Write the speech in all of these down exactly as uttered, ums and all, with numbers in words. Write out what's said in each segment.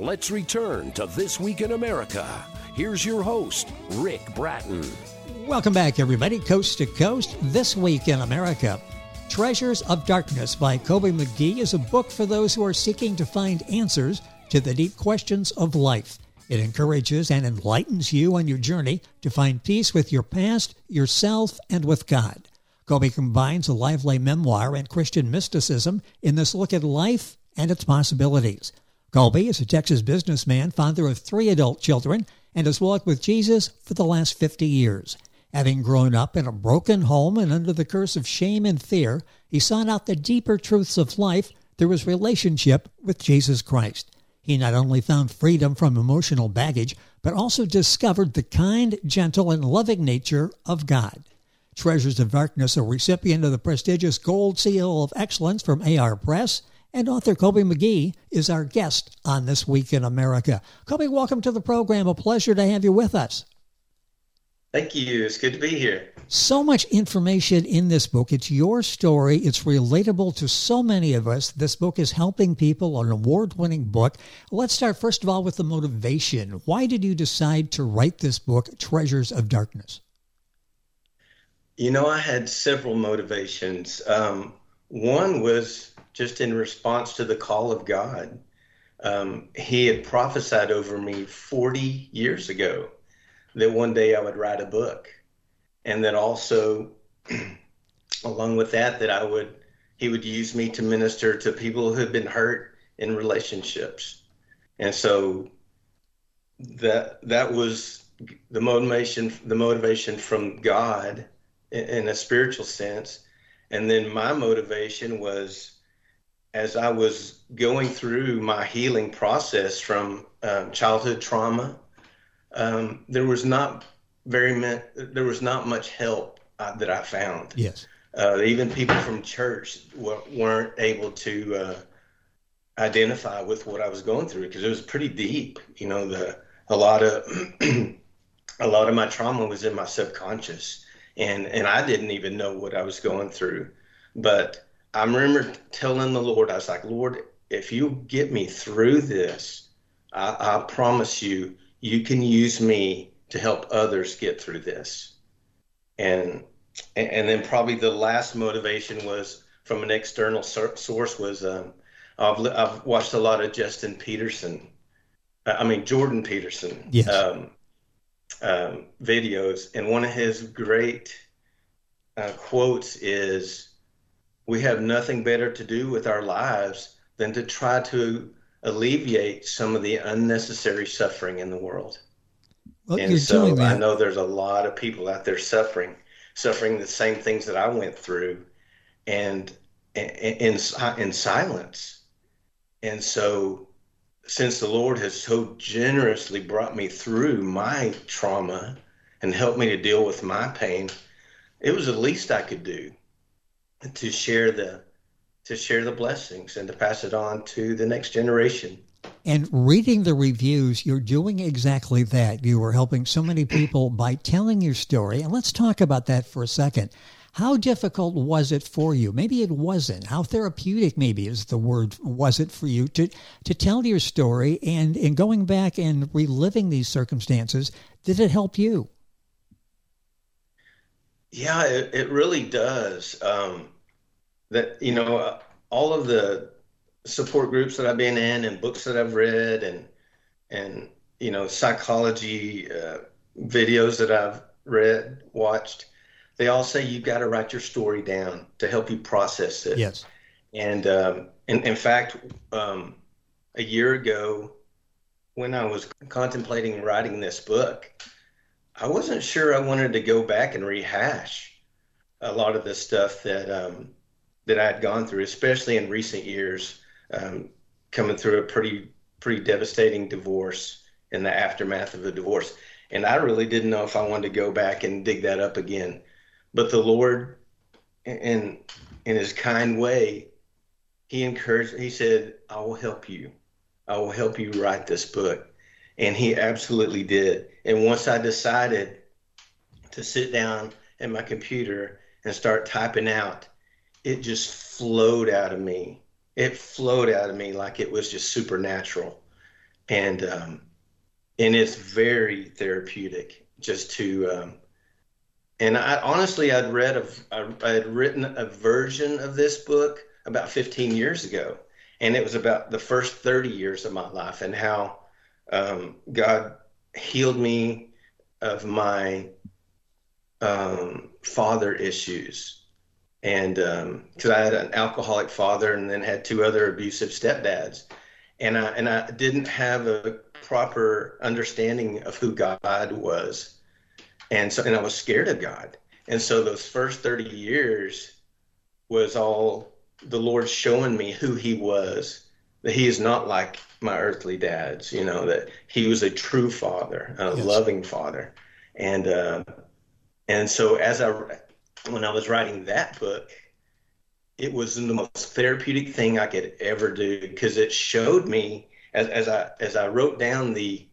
Let's return to This Week in America. Here's your host, Rick Bratton. Welcome back, everybody, coast to coast. This Week in America. Treasures of Darkness by Kobe McGee is a book for those who are seeking to find answers to the deep questions of life. It encourages and enlightens you on your journey to find peace with your past, yourself, and with God. Kobe combines a lively memoir and Christian mysticism in this look at life and its possibilities. Kobe is a Texas businessman, father of three adult children, and has walked with Jesus for the last fifty years. Having grown up in a broken home and under the curse of shame and fear, he sought out the deeper truths of life through his relationship with Jesus Christ. He not only found freedom from emotional baggage, but also discovered the kind, gentle, and loving nature of God. Treasures of Darkness, a recipient of the prestigious Gold Seal of Excellence from A R Press, and author Kobe McGee is our guest on This Week in America. Kobe, welcome to the program. A pleasure to have you with us. Thank you. It's good to be here. So much information in this book. It's your story. It's relatable to so many of us. This book is helping people, an award-winning book. Let's start, first of all, with the motivation. Why did you decide to write this book, Treasures of Darkness? You know, I had several motivations. Um, one was just in response to the call of God. Um, he had prophesied over me forty years ago that one day I would write a book. And that also, along with that, that I would, he would use me to minister to people who had been hurt in relationships. And so that, that was the motivation, the motivation from God in, in a spiritual sense. And then my motivation was, as I was going through my healing process from um, childhood trauma, Um, there was not very much, there was not much help uh, that I found. Yes. Uh, even people from church w- weren't able to uh, identify with what I was going through because it was pretty deep. You know, the a lot of a lot of my trauma was in my subconscious, and and I didn't even know what I was going through. But I remember telling the Lord, I was like, Lord, if you get me through this, I, I promise you. You can use me to help others get through this. And and then probably the last motivation was from an external source was um, I've, I've watched a lot of Justin Peterson, I mean, Jordan Peterson yes. um, um, videos. And one of his great uh, quotes is, we have nothing better to do with our lives than to try to alleviate some of the unnecessary suffering in the world. Well, and you're so doing that. I know there's a lot of people out there suffering, suffering the same things that I went through, and in in silence. And so, since the Lord has so generously brought me through my trauma and helped me to deal with my pain, it was the least I could do to share the to share the blessings and to pass it on to the next generation. And reading the reviews, you're doing exactly that. You are helping so many people by telling your story. And let's talk about that for a second. How difficult was it for you? Maybe it wasn't. How therapeutic, maybe is the word, was it for you to, to tell your story? And in going back and reliving these circumstances, did it help you? Yeah, it, it really does. Um, that, you know, uh, all of the support groups that I've been in and books that I've read and, and, you know, psychology uh, videos that I've read, watched, they all say you've got to write your story down to help you process it. Yes. And um, in, in fact, um, a year ago, when I was contemplating writing this book, I wasn't sure I wanted to go back and rehash a lot of the stuff that um, that I had gone through, especially in recent years, um, coming through a pretty pretty devastating divorce in the aftermath of a divorce. And I really didn't know if I wanted to go back and dig that up again. But the Lord, in in His kind way, He encouraged. He said, "I will help you. I will help you write this book." And He absolutely did. And once I decided to sit down at my computer and start typing out, it just flowed out of me. It flowed out of me like it was just supernatural. and um, and it's very therapeutic just to. Um, and I honestly, I'd read of I I had written a version of this book about fifteen years ago, and it was about the first thirty years of my life and how um, God healed me of my um, father issues. And because um, I had an alcoholic father and then had two other abusive stepdads, and I and I didn't have a proper understanding of who God was, and so and I was scared of God, and so those first thirty years was all the Lord showing me who He was, that He is not like my earthly dads, you know, that He was a true father, a Yes. loving father, and uh, and so as I when I was writing that book, it was the most therapeutic thing I could ever do because it showed me as, as I as I wrote down the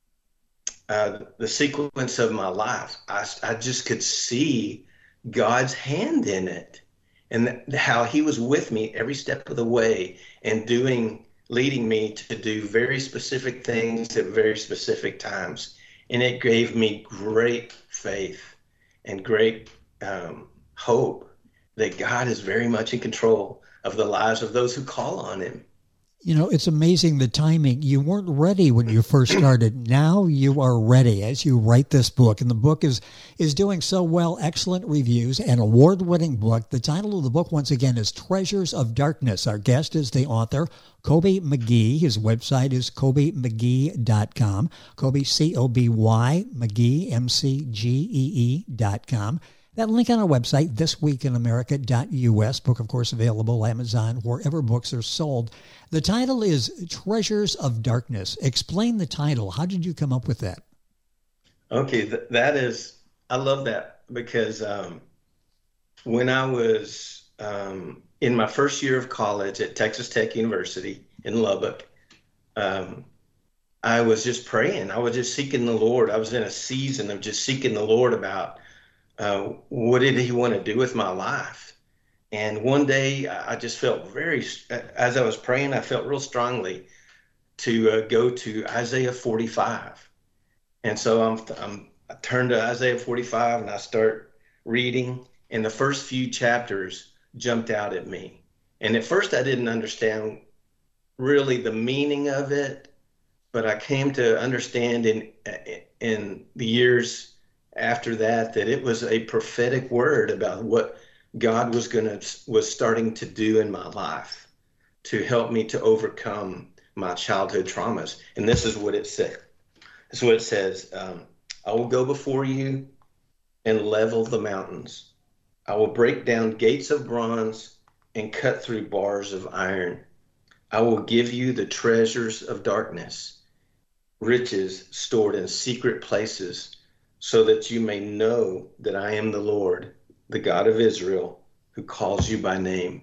uh, the sequence of my life, I, I just could see God's hand in it and th- how He was with me every step of the way and doing leading me to do very specific things at very specific times, and it gave me great faith and great um, hope that God is very much in control of the lives of those who call on Him. You know, it's amazing the timing. You weren't ready when you first started. Now you are ready as you write this book. And the book is is doing so well. Excellent reviews, an award-winning book. The title of the book, once again, is Treasures of Darkness. Our guest is the author, Coby McGee. His website is coby mcgee dot com. Coby, C O B Y, McGee, M C G E E dot com. That link on our website, this week in america dot U S. Book, of course, available Amazon, wherever books are sold. The title is Treasures of Darkness. Explain the title. How did you come up with that? Okay, th- that is, I love that because um, when I was um, in my first year of college at Texas Tech University in Lubbock, um, I was just praying. I was just seeking the Lord. I was in a season of just seeking the Lord about uh, what did He want to do with my life. And one day I just felt very, as I was praying, I felt real strongly to uh, go to Isaiah forty-five. And so I'm, I'm, I turn to Isaiah forty-five and I start reading, and the first few chapters jumped out at me. And at first I didn't understand really the meaning of it, but I came to understand in in the years after that that it was a prophetic word about what God was gonna was starting to do in my life to help me to overcome my childhood traumas. And this is what it said. This is what it says. Um, I will go before you and level the mountains. I will break down gates of bronze and cut through bars of iron. I will give you the treasures of darkness, riches stored in secret places, so that you may know that I am the Lord, the God of Israel, who calls you by name.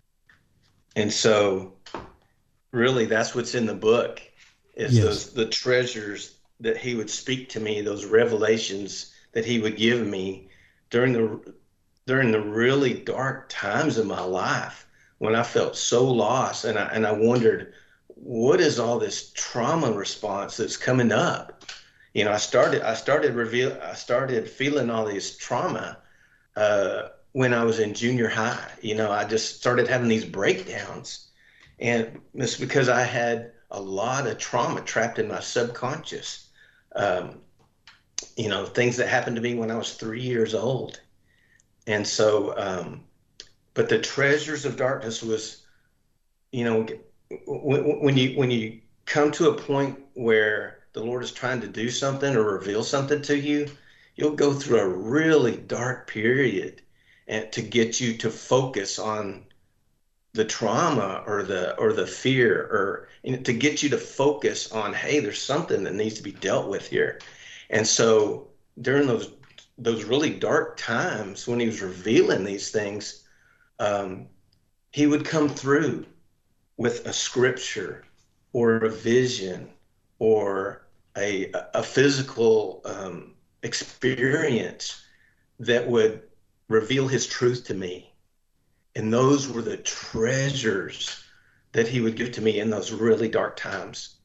And so really that's what's in the book is Yes. those the treasures that He would speak to me, those revelations that He would give me during the during the really dark times of my life when I felt so lost, and I and I wondered, what is all this trauma response that's coming up? You know, I started I started reveal I started feeling all this trauma uh, when I was in junior high. You know, I just started having these breakdowns, and it's because I had a lot of trauma trapped in my subconscious. Um, you know, things that happened to me when I was three years old, and so. Um, but the treasures of darkness was, you know, when, when you when you come to a point where the Lord is trying to do something or reveal something to you, you'll go through a really dark period and to get you to focus on the trauma or the or the fear, or you know, to get you to focus on, hey, there's something that needs to be dealt with here. And so during those those really dark times when He was revealing these things, um, He would come through with a scripture or a vision or a, a physical um, experience that would reveal His truth to me. And those were the treasures that He would give to me in those really dark times.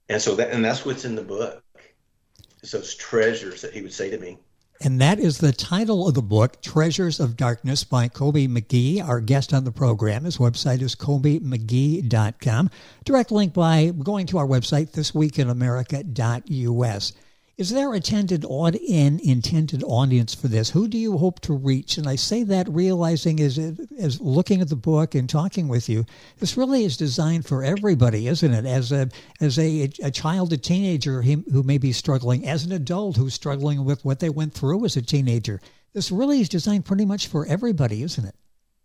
And so that, and that's what's in the book. It's those treasures that he would say to me. And that is the title of the book, Treasures of Darkness by Kobe McGee, our guest on the program. His website is kobe mcgee dot com. Direct link by going to our website, this week in america dot u s. Is there intended aud- an intended audience for this? Who do you hope to reach? And I say that realizing as, as looking at the book and talking with you, this really is designed for everybody, isn't it? As a as a, a child, a teenager who may be struggling, as an adult who's struggling with what they went through as a teenager. This really is designed pretty much for everybody, isn't it?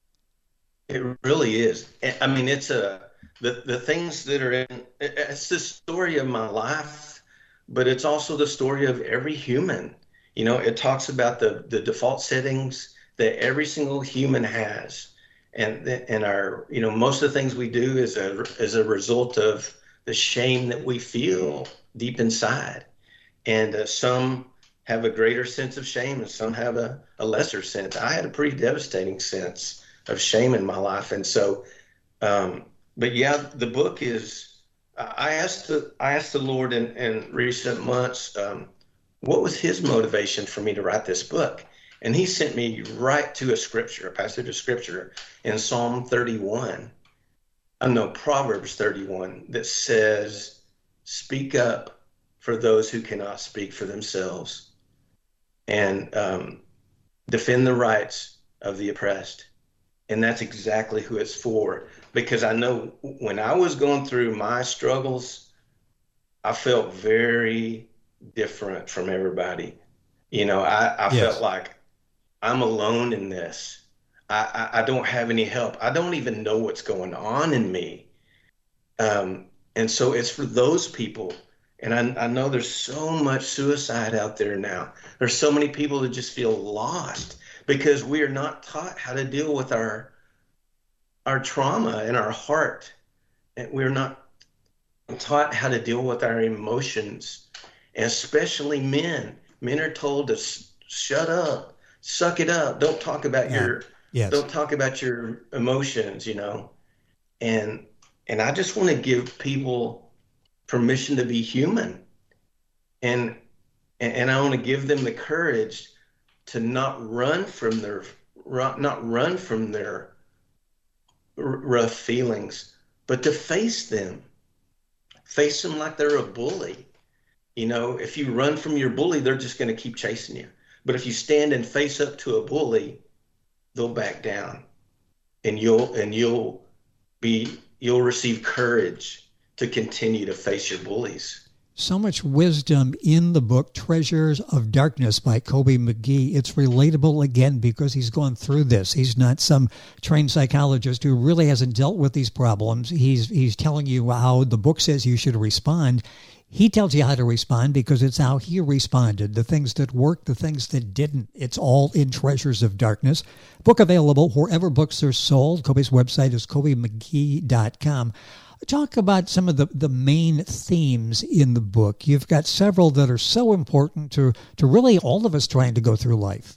It really is. I mean, it's a the, the things that are in, it's the story of my life, but it's also the story of every human. You know, it talks about the, the default settings that every single human has. And and our, you know, most of the things we do is a, as a result of the shame that we feel deep inside. And uh, some have a greater sense of shame and some have a, a lesser sense. I had a pretty devastating sense of shame in my life. And so, um, but yeah, the book is, I asked the I asked the Lord in, in recent months, um, what was his motivation for me to write this book? And he sent me right to a scripture, a passage of scripture in Psalm thirty-one. I know Proverbs thirty-one that says, speak up for those who cannot speak for themselves, and um, defend the rights of the oppressed. And that's exactly who it's for. Because I know when I was going through my struggles, I felt very different from everybody. You know, I, I yes. felt like I'm alone in this. I, I, I don't have any help. I don't even know what's going on in me. Um, and so it's for those people. And I, I know there's so much suicide out there now. There's so many people that just feel lost because we are not taught how to deal with our our trauma in our heart. And we're not taught how to deal with our emotions, especially men. Men are told to shut up, suck it up. Don't talk about yeah. your, yes. don't talk about your emotions, you know? And, and I just want to give people permission to be human. And, and I want to give them the courage to not run from their, not run from their rough feelings, but to face them, face them like they're a bully. You know, if you run from your bully, they're just going to keep chasing you. But if you stand and face up to a bully, they'll back down, and you'll and you'll be you'll receive courage to continue to face your bullies. So much wisdom in the book, Treasures of Darkness by Kobe McGee. It's relatable, again, because he's gone through this. He's not some trained psychologist who really hasn't dealt with these problems. He's he's telling you how the book says you should respond. He tells you how to respond because it's how he responded. The things that worked, the things that didn't. It's all in Treasures of Darkness. Book available wherever books are sold. Kobe's website is kobe mcgee dot com. Talk about some of the, the main themes in the book. You've got several that are so important to, to really all of us trying to go through life.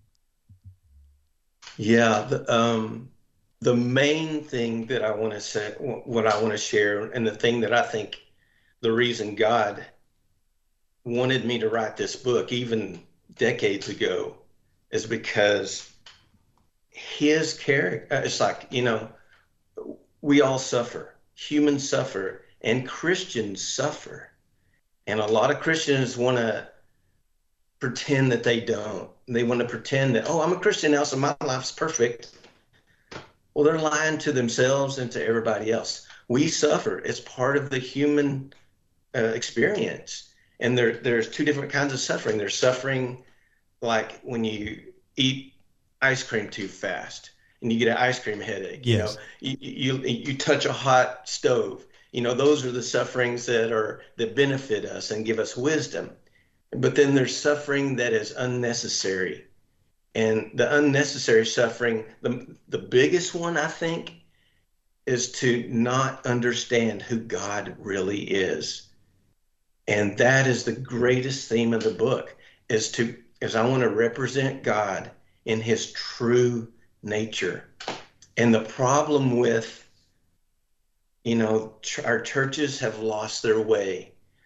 Yeah, the, um, the main thing that I want to say, what I want to share, and the thing that I think the reason God wanted me to write this book even decades ago is because his character, it's like, you know, we all suffer. Humans suffer and Christians suffer. And a lot of Christians want to pretend that they don't. They want to pretend that, oh, I'm a Christian now, so my life's perfect. Well, they're lying to themselves and to everybody else. We suffer. It's part of the human uh, experience. And there, there's two different kinds of suffering. There's suffering like when you eat ice cream too fast and you get an ice cream headache. Yes. You know, you, you you touch a hot stove. You know, those are the sufferings that are that benefit us and give us wisdom. But then there's suffering that is unnecessary. And the unnecessary suffering, the the biggest one, I think, is to not understand who God really is. And that is the greatest theme of the book, is to is I want to represent God in his true nature. And the problem with, you know, ch- our churches have lost their way.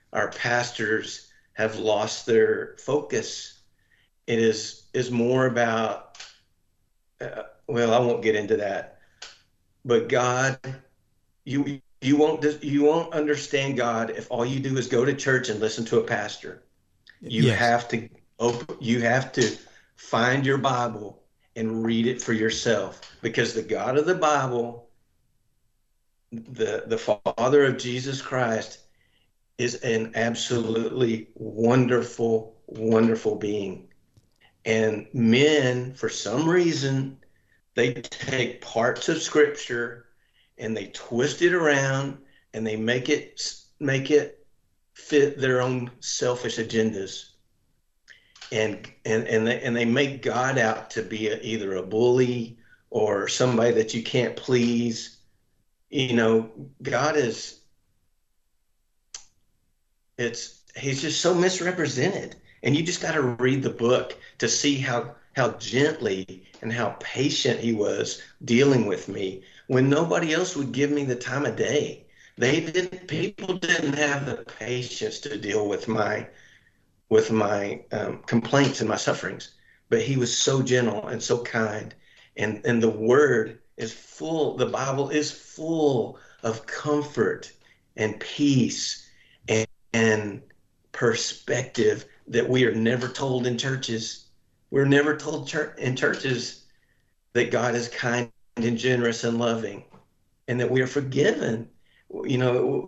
our pastors have lost their focus. It is is more about, uh, well, I won't get into that, but God, you you won't you won't understand God if all you do is go to church and listen to a pastor. You Yes. have to open, you have to find your Bible and read it for yourself, because the God of the Bible, the the Father of Jesus Christ, is an absolutely wonderful, wonderful being. And men, for some reason, they take parts of Scripture and they twist it around and they make it make it fit their own selfish agendas. And and and they, and they make God out to be a, either a bully or somebody that you can't please. You know, God is, it's he's just so misrepresented. And you just got to read the book to see how how gently and how patient he was dealing with me when nobody else would give me the time of day. They didn't. People didn't have the patience to deal with my with my um, complaints and my sufferings. But he was so gentle and so kind, and and the Word is full. The Bible is full of comfort and peace and, and perspective that we are never told in churches. We're never told church, in churches that God is kind and generous and loving, and that we are forgiven. You know,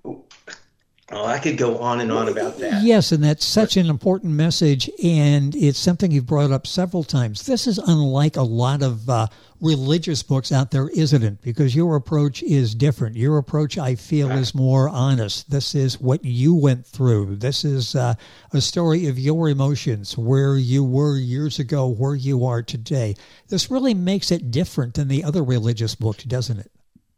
oh, I could go on and on about that. Yes, and that's such an important message, and it's something you've brought up several times. This is unlike a lot of uh, religious books out there, isn't it? Because your approach is different. Your approach, I feel, right, is more honest. This is what you went through. This is uh, a story of your emotions, where you were years ago, where you are today. This really makes it different than the other religious books, doesn't it?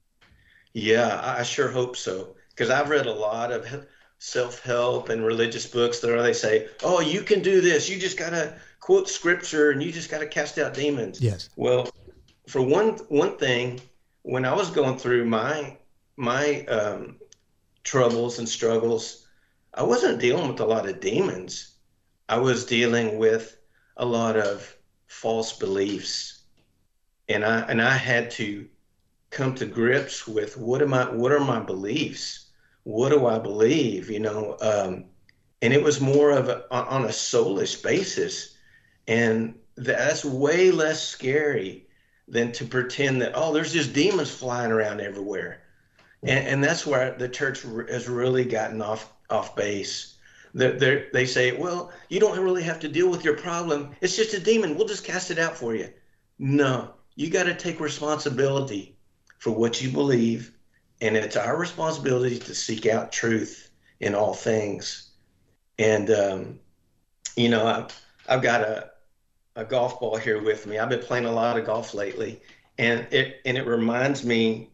Yeah, I sure hope so. Because I've read a lot of self-help and religious books that they say, oh, you can do this. You just got to quote Scripture and you just got to cast out demons. Yes. Well, for one one thing, when I was going through my my um, troubles and struggles, I wasn't dealing with a lot of demons. I was dealing with a lot of false beliefs, and I and I had to come to grips with what am I? What are my beliefs? What do I believe? You know, um, and it was more of a, on a soulish basis, and that's way less scary than to pretend that, oh, there's just demons flying around everywhere. And, and that's where the church has really gotten off off base. They're, they say, well, you don't really have to deal with your problem. It's just a demon. We'll just cast it out for you. No, you got to take responsibility for what you believe. And it's our responsibility to seek out truth in all things. And, um, you know, I've, I've got a, a golf ball here with me. I've been playing a lot of golf lately. And it, and it reminds me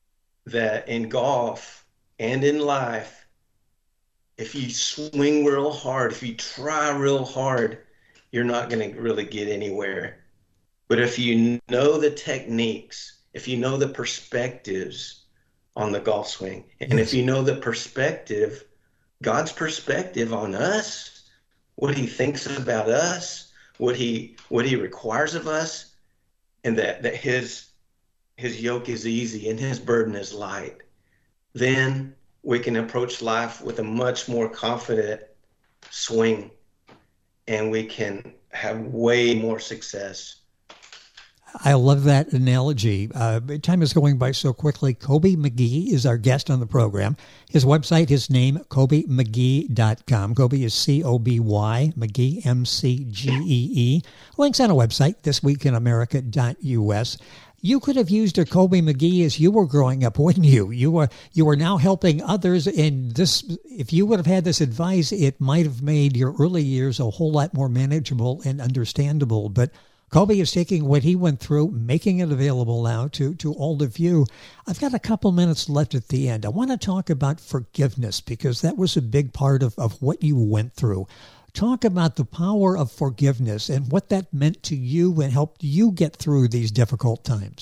that in golf and in life, if you swing real hard, if you try real hard, you're not going to really get anywhere. But if you know the techniques, if you know the perspectives on the golf swing, and yes, if you know the perspective, God's perspective on us, what he thinks about us, what he what he requires of us, and that, that his his yoke is easy and his burden is light, then we can approach life with a much more confident swing, and we can have way more success. I love that analogy. Uh, time is going by so quickly. Kobe McGee is our guest on the program. His website, his name, kobe mcgee dot com. Kobe is C O B Y, McGee, M C G E E. Links on a website, this week in america dot U S. You could have used a Kobe McGee as you were growing up, wouldn't you? You were you were now helping others, and this, if you would have had this advice, it might have made your early years a whole lot more manageable and understandable. But Kobe is taking what he went through, making it available now to, to all of you. I've got a couple minutes left at the end. I want to talk about forgiveness, because that was a big part of, of what you went through. Talk about the power of forgiveness and what that meant to you and helped you get through these difficult times.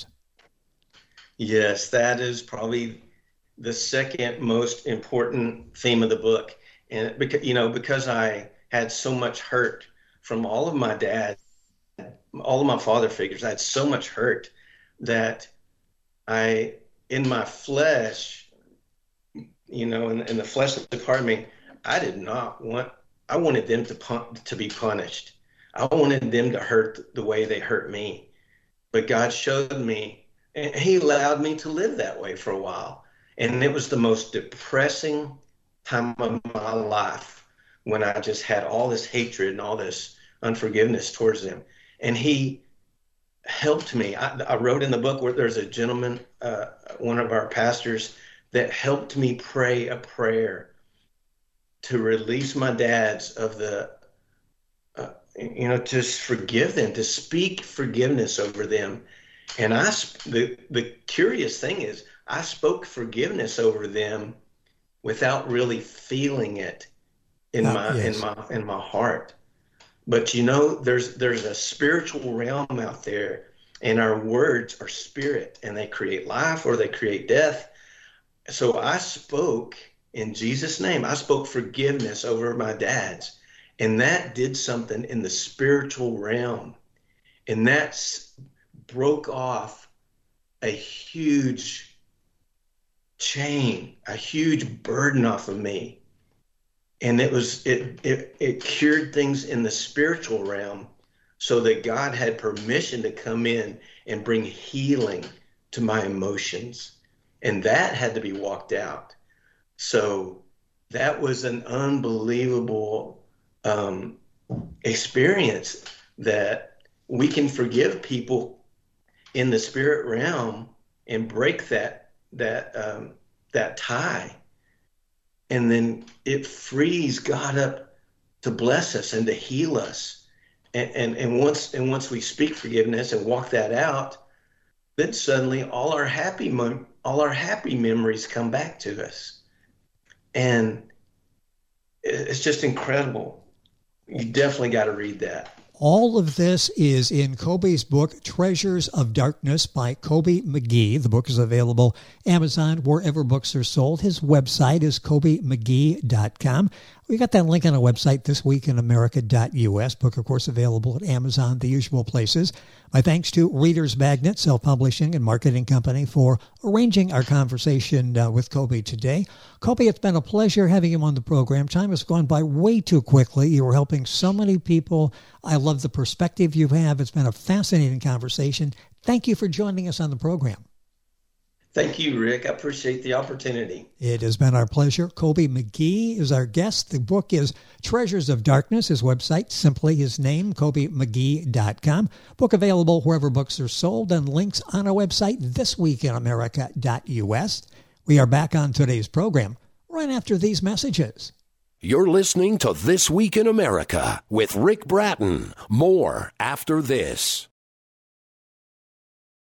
Yes, that is probably the second most important theme of the book. And because, you know, because I had so much hurt from all of my dad, all of my father figures, I had so much hurt that I, in my flesh, you know, in, in the fleshly part of me, I did not want, I wanted them to pun- to be punished. I wanted them to hurt the way they hurt me. But God showed me, and he allowed me to live that way for a while. And it was the most depressing time of my life when I just had all this hatred and all this unforgiveness towards them. And he helped me. I, I wrote in the book where there's a gentleman, uh, one of our pastors, that helped me pray a prayer to release my dads of the, uh, you know, to forgive them, to speak forgiveness over them. And I, the, the curious thing is, I spoke forgiveness over them without really feeling it in oh, my, yes. in my, in my heart. But you know, there's, there's a spiritual realm out there, and our words are spirit, and they create life or they create death. So I spoke in Jesus' name. I spoke forgiveness over my dads, and that did something in the spiritual realm, and that broke off a huge chain, a huge burden off of me. And it was, it, it, it cured things in the spiritual realm, so that God had permission to come in and bring healing to my emotions. And that had to be walked out. So that was an unbelievable um, experience, that we can forgive people in the spirit realm and break that, that, um, that tie. And then it frees God up to bless us and to heal us. And, and, and once, and once we speak forgiveness and walk that out, then suddenly all our happy, all our happy memories come back to us. And it's just incredible. You definitely got to read that. All of this is in Kobe's book, Treasures of Darkness by Kobe McGee. The book is available Amazon, wherever books are sold. His website is kobe mcgee dot com. We got that link on our website, this week in america dot u s. Book, of course, available at Amazon, the usual places. My thanks to Reader's Magnet, self-publishing and marketing company, for arranging our conversation uh, with Kobe today. Kobe, it's been a pleasure having you on the program. Time has gone by way too quickly. You are helping so many people. I love the perspective you have. It's been a fascinating conversation. Thank you for joining us on the program. Thank you, Rick. I appreciate the opportunity. It has been our pleasure. Kobe McGee is our guest. The book is Treasures of Darkness. His website, simply his name, kobe mcgee dot com. Book available wherever books are sold, and links on our website, this week in america dot u s. We are back on today's program right after these messages. You're listening to This Week in America with Rick Bratton. More after this.